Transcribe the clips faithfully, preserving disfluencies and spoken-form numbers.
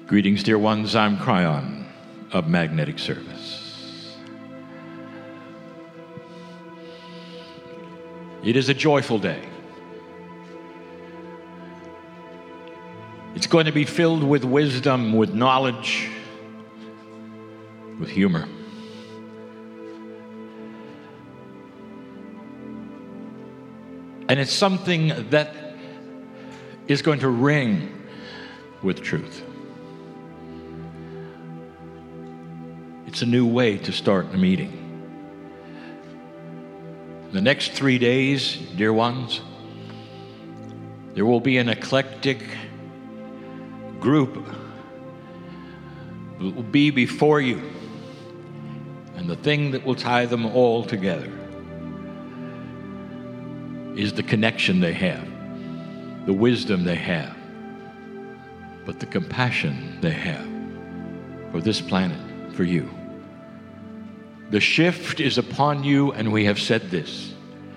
Greetings, dear ones. I'm Cryon of Magnetic Service. It is a joyful day. It's going to be filled with wisdom, with knowledge, with humor. And it's something that is going to ring with truth. It's a new way to start a meeting. The next three days, dear ones, there will be an eclectic group that will be before you, and the thing that will tie them all together is the connection they have, the wisdom they have, but the compassion they have for this planet, for you. The shift is upon you, and we have said this,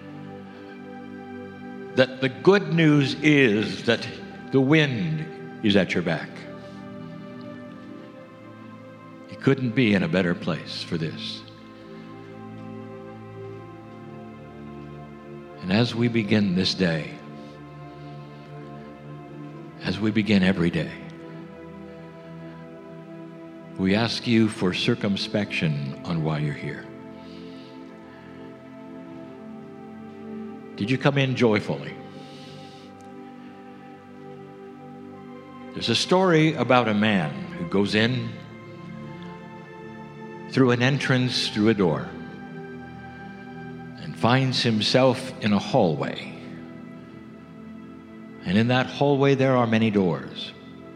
that the good news is that the wind is at your back. You couldn't be in a better place for this. And as we begin this day, as we begin every day, we ask you for circumspection on why you're here. Did you come in joyfully? There's a story about a man who goes in through an entrance, through a door, and finds himself in a hallway. And in that hallway there are many doors.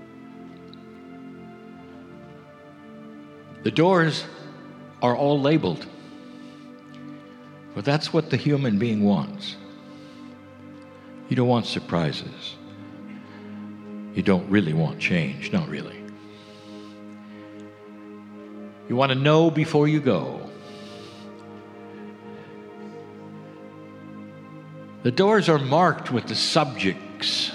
The doors are all labeled, but that's what the human being wants. You don't want surprises. You don't really want change, not really. You want to know before you go. The doors are marked with the subjects.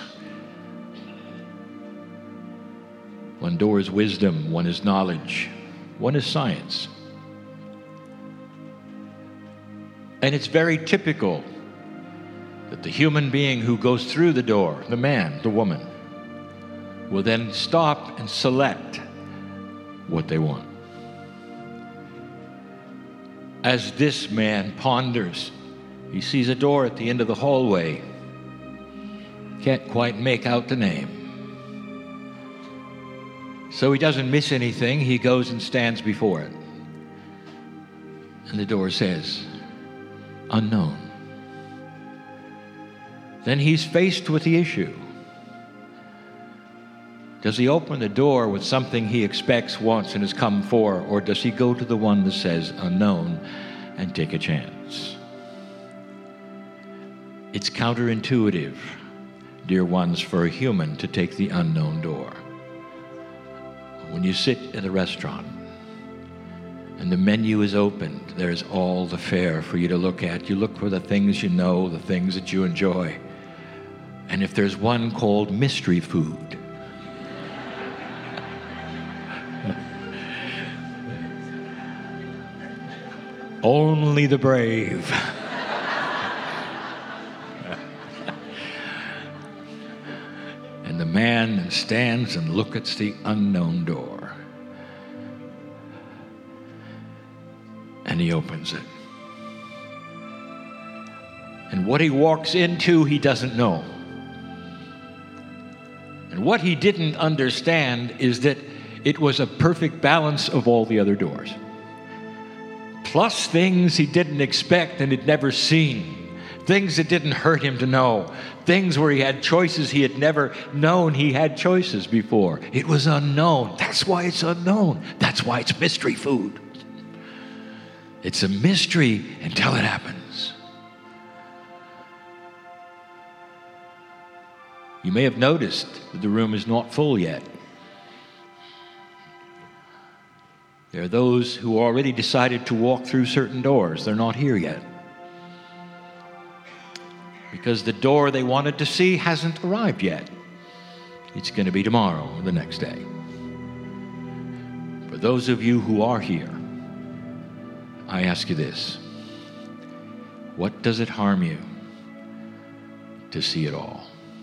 One door is wisdom, one is knowledge, one is science. And it's very typical that the human being who goes through the door, the man, the woman, will then stop and select what they want. As this man ponders, he sees a door at the end of the hallway. Can't quite make out the name. So he doesn't miss anything. He goes and stands before it. And the door says, unknown. Then he's faced with the issue. Does he open the door with something he expects, wants, and has come for, or does he go to the one that says unknown and take a chance? It's counterintuitive, dear ones, for a human to take the unknown door. When you sit at a restaurant and the menu is opened, there's all the fare for you to look at. You look for the things you know, the things that you enjoy. And if there's one called mystery food, only the brave. And the man stands and looks at the unknown door. And he opens it. And what he walks into, he doesn't know. And what he didn't understand is that it was a perfect balance of all the other doors, plus things he didn't expect and had never seen, things that didn't hurt him to know, things where he had choices he had never known he had choices before. It was unknown. That's why it's unknown. That's why it's mystery food. It's a mystery until it happens. You may have noticed that the room is not full yet. There are those who already decided to walk through certain doors. They're not here yet, because the door they wanted to see hasn't arrived yet. It's going to be tomorrow or the next day. For those of you who are here, I ask you this. What does it harm you to see it all?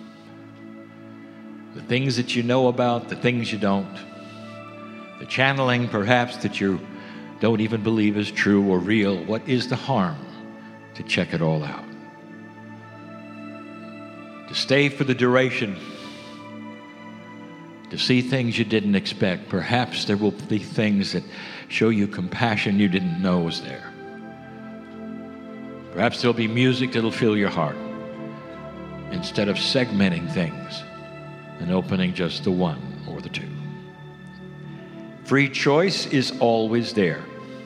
The things that you know about, the things you don't, the channeling perhaps that you don't even believe is true or real. What is the harm to check it all out? To stay for the duration, to see things you didn't expect. Perhaps there will be things that show you compassion you didn't know was there. Perhaps there'll be music that'll fill your heart instead of segmenting things and opening just the one or the two. Free choice is always there.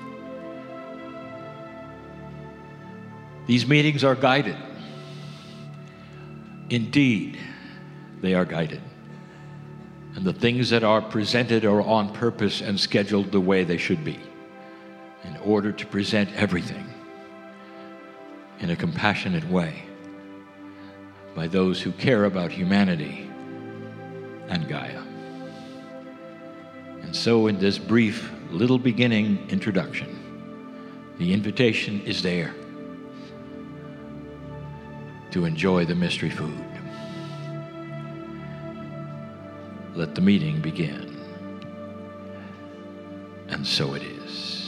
These meetings are guided. Indeed, they are guided. And the things that are presented are on purpose and scheduled the way they should be, in order to present everything in a compassionate way by those who care about humanity and Gaia. And so in this brief little beginning introduction, the invitation is there to enjoy the mystery food. Let the meeting begin. And so it is.